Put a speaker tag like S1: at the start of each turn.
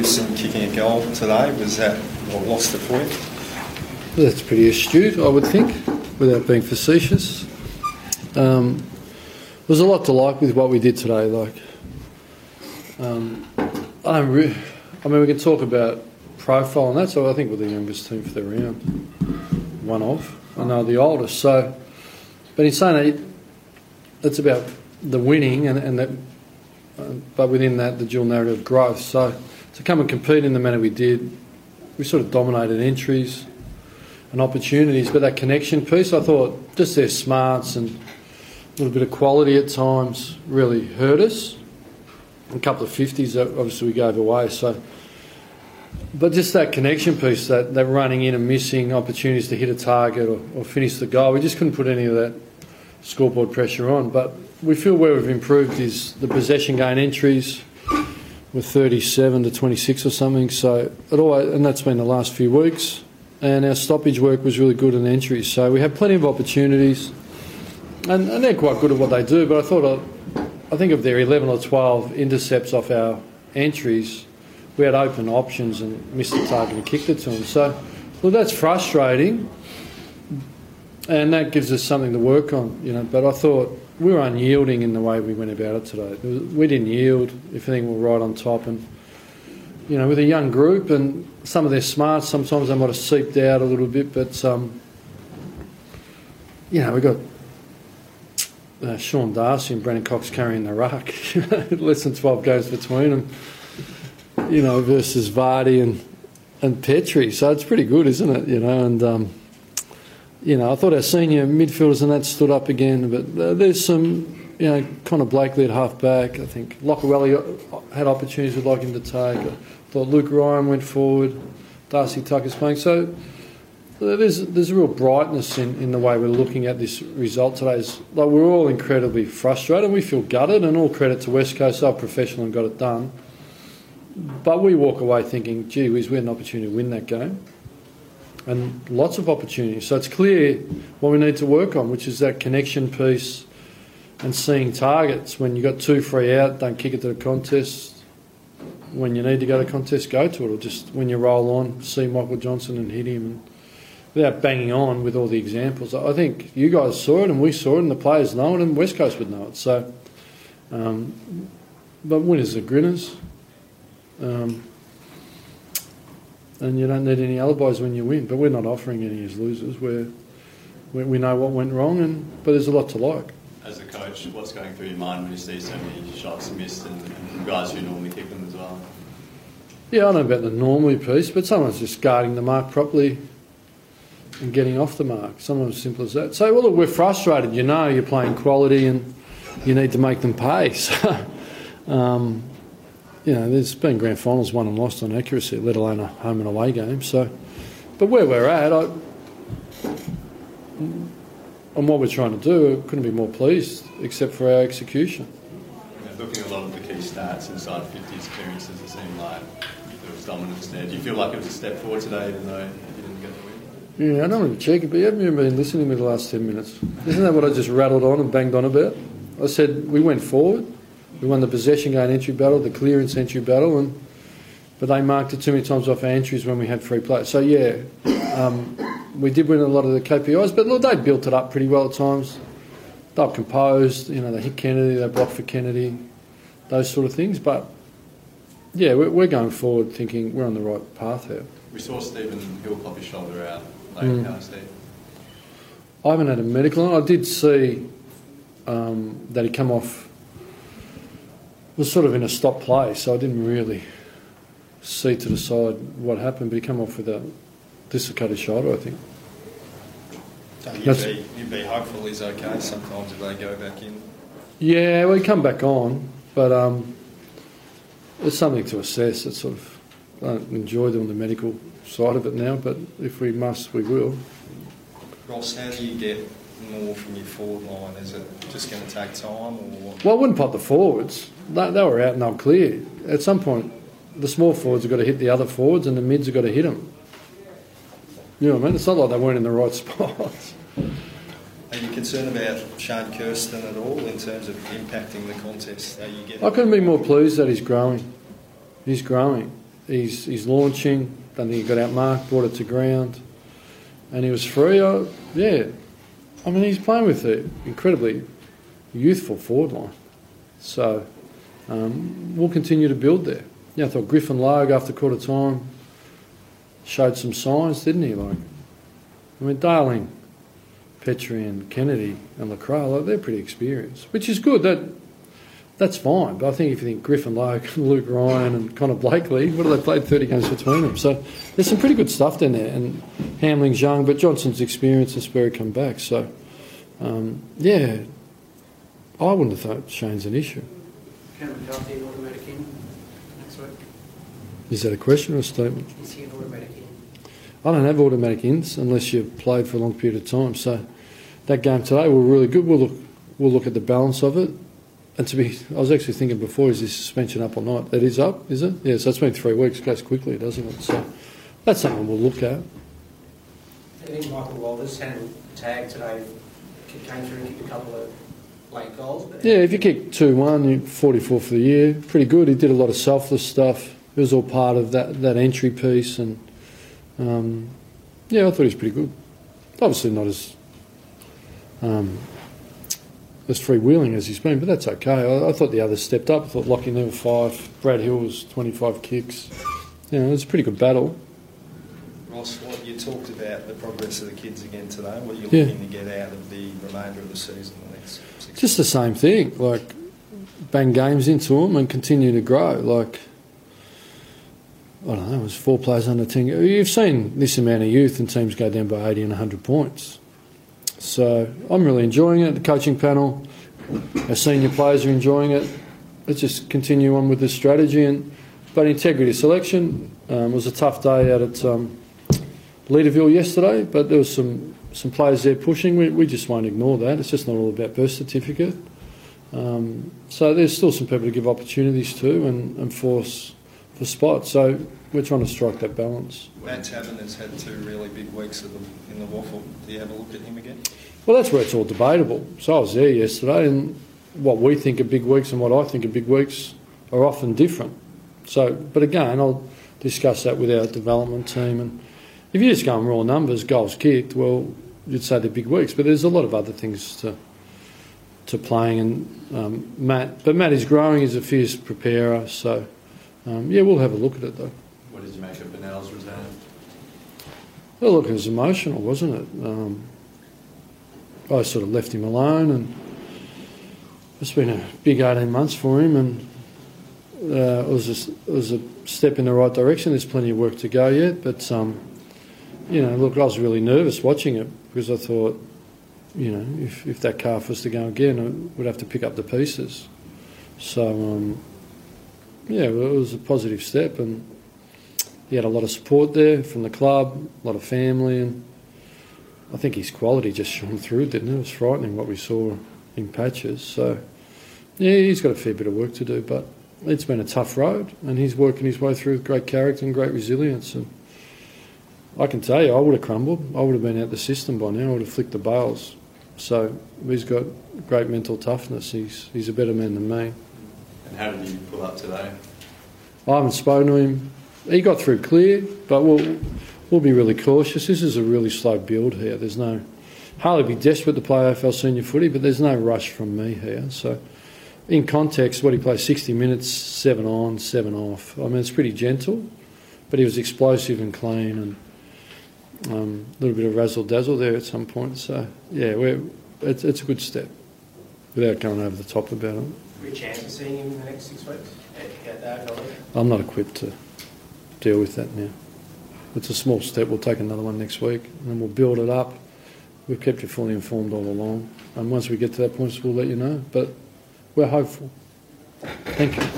S1: Gibson kicking a goal today. Was that what lost it for you?
S2: Well, that's pretty astute, I would think, without being facetious. There's a lot to like with what we did today. We can talk about profile and that, so I think we're the youngest team for the round. One of. I know the oldest. So, but in saying that, it's about the winning and that, but within that, the dual narrative of growth. So, to come and compete in the manner we did, we sort of dominated entries and opportunities, but that connection piece, I thought just their smarts and a little bit of quality at times really hurt us. A couple of 50s that obviously we gave away. So, but just that connection piece, that running in and missing opportunities to hit a target or finish the goal, we just couldn't put any of that scoreboard pressure on. But we feel where we've improved is the possession gain entries with 37 to 26 or something. So and that's been the last few weeks. And our stoppage work was really good in entries. So we had plenty of opportunities. And they're quite good at what they do, but I think of their 11 or 12 intercepts off our entries, we had open options and missed the target and kicked it to them. So, well, that's frustrating, and that gives us something to work on, But I thought we were unyielding in the way we went about it today. We didn't yield. If anything, we were right on top. And, with a young group and some of their smarts, sometimes they might have seeped out a little bit, but, we got Sean Darcy and Brennan Cox carrying the ruck. Less than 12 games between them, versus Vardy and Petrie. So it's pretty good, isn't it? And I thought our senior midfielders and that stood up again, but there's some, Connor Blakely at half back. I think Lockerwelly had opportunities we'd like him to take. I thought Luke Ryan went forward. Darcy Tucker's playing. So there's a real brightness in the way we're looking at this result today. We're all incredibly frustrated. We feel gutted, and all credit to West Coast. They're professional and got it done. But we walk away thinking, gee whiz, we had an opportunity to win that game. And lots of opportunities. So it's clear what we need to work on, which is that connection piece and seeing targets. When you've got 2 free out, don't kick it to the contest. When you need to go to contest, go to it. Or just when you roll on, see Michael Johnson and hit him. And without banging on with all the examples, I think you guys saw it and we saw it and the players know it and West Coast would know it. So, but winners are grinners. And you don't need any alibis when you win. But we're not offering any as losers. We know what went wrong, but there's a lot to like.
S3: As a coach, what's going through your mind when you see so many shots missed and guys who normally kick them as well?
S2: Yeah, I don't know about the normally piece, but someone's just guarding the mark properly and getting off the mark. Sometimes as simple as that. So, well, look, we're frustrated. You're playing quality and you need to make them pay. So, there's been grand finals won and lost on accuracy, let alone a home and away game. So, but where we're at, and what we're trying to do, I couldn't be more pleased, except for our execution.
S3: Looking at a lot of the key stats inside 50 experiences, it seemed like there was dominance there. Do you feel like it was a step forward today, even though you didn't get the win?
S2: Yeah, I don't want to check it, but you haven't even been listening to me the last 10 minutes. Isn't that what I just rattled on and banged on about? I said we went forward. We won the possession gain entry battle, the clearance entry battle, but they marked it too many times off our entries when we had free play. So, we did win a lot of the KPIs, but look, they built it up pretty well at times. They were composed, they hit Kennedy, they blocked for Kennedy, those sort of things. But, yeah, we're going forward thinking we're on the right path here.
S3: We saw Stephen Hill pop his shoulder out late. How is he?
S2: I haven't had a medical on. I did see that he come off, was sort of in a stop play, so I didn't really see to the side what happened, but he came off with a dislocated shoulder, I think.
S1: You'd be hopeful he's okay sometimes if they go back in.
S2: Yeah, well, he come back on, but it's something to assess. It's sort of, I don't enjoy doing the medical side of it now, but if we must, we will.
S1: Ross, how do you get more from your forward line? Is it just going to take time, or what?
S2: Well, I wouldn't pot the forwards. They were out and they were clear. At some point, the small forwards have got to hit the other forwards and the mids have got to hit them. You know what I mean? It's not like they weren't in the right spots.
S1: Are you concerned about Shane Kirsten at all in terms of impacting the contest? I
S2: couldn't be more pleased that he's growing. He's growing. he's launching. Don't think he got out marked, brought it to ground, and he was free. I mean, he's playing with an incredibly youthful forward line. So we'll continue to build there. Yeah, I thought Griffin Logue after quarter time showed some signs, didn't he? Like, I mean, Darling, Petrie and Kennedy and Lacroix, they're pretty experienced, which is good. That's fine. But I think if you think Griffin Logue, Luke Ryan and Connor Blakely, what have they played 30 games between them? So there's some pretty good stuff down there. And Hamling's young, but Johnson's experienced and Sperry come back. So, yeah, I wouldn't have thought Shane's an issue.
S4: Can McCarthy an automatic in next week?
S2: Is that a question or a statement?
S4: Is he an automatic in?
S2: I don't have automatic ins unless you've played for a long period of time. So that game today was really good. We'll look at the balance of it. And I was actually thinking before, is this suspension up or not? It is up, is it? Yeah, so it's been 3 weeks. It goes quickly, doesn't it? So that's something we'll look at.
S4: I think Michael Walters had a tag today, came through and kicked a couple of late goals. But
S2: yeah, if you kick 2-1, you're 44 for the year. Pretty good. He did a lot of selfless stuff. It was all part of that entry piece. And, yeah, I thought he was pretty good. Obviously not as freewheeling as he's been, but that's okay. I thought the others stepped up. I thought Lockie Neal 5, Brad Hill was 25 kicks. You know, it was a pretty good battle.
S1: Ross, you talked about the progress of the kids again today. What are you looking to get out of the remainder of the season? The next 6
S2: Just the same thing, like bang games into them and continue to grow. Like, I don't know, it was 4 players under 10. You've seen this amount of youth and teams go down by 80 and 100 points. So I'm really enjoying it. The coaching panel, our senior players are enjoying it. Let's just continue on with this strategy. But integrity selection was a tough day out at Leaderville yesterday, but there was some players there pushing. We just won't ignore that. It's just not all about birth certificate. So there's still some people to give opportunities to and force for spots. So we're trying to strike that balance.
S1: Matt Taven has had 2 really big weeks in the waffle. Do you have a look at him again?
S2: Well, that's where it's all debatable. So I was there yesterday, and what we think are big weeks and what I think are big weeks are often different. So, but again, I'll discuss that with our development team. And if you just go on raw numbers, goals kicked, well, you'd say they're big weeks. But there's a lot of other things to playing. And Matt is growing. He's a fierce preparer. So, yeah, we'll have a look at it though.
S3: What did you make of Bennell's return?
S2: Well, look, it was emotional, wasn't it? I sort of left him alone, and it's been a big 18 months for him, and it was a step in the right direction. There's plenty of work to go yet, but you know, look, I was really nervous watching it because I thought, you know, if that calf was to go again, we'd have to pick up the pieces. So yeah, it was a positive step, and he had a lot of support there from the club, a lot of family, and I think his quality just shone through, didn't it? It was frightening what we saw in patches. So, yeah, he's got a fair bit of work to do, but it's been a tough road, and he's working his way through with great character and great resilience. And I can tell you, I would have crumbled. I would have been out the system by now. I would have flicked the bails. So he's got great mental toughness. He's a better man than me.
S3: And how did he pull up today?
S2: I haven't spoken to him. He got through clear, but we'll be really cautious. This is a really slow build here. There's no hardly be desperate to play AFL senior footy, but there's no rush from me here. So, in context, what he played 60 minutes, 7 on, 7 off. I mean, it's pretty gentle, but he was explosive and clean, and a little bit of razzle dazzle there at some point. So, yeah, it's a good step without going over the top about it.
S4: Good chance of seeing him in the next 6 weeks at that.
S2: I'm not equipped to deal with that now. It's a small step. We'll take another one next week, and then we'll build it up. We've kept you fully informed all along, and once we get to that point, we'll let you know. But we're hopeful. Thank you.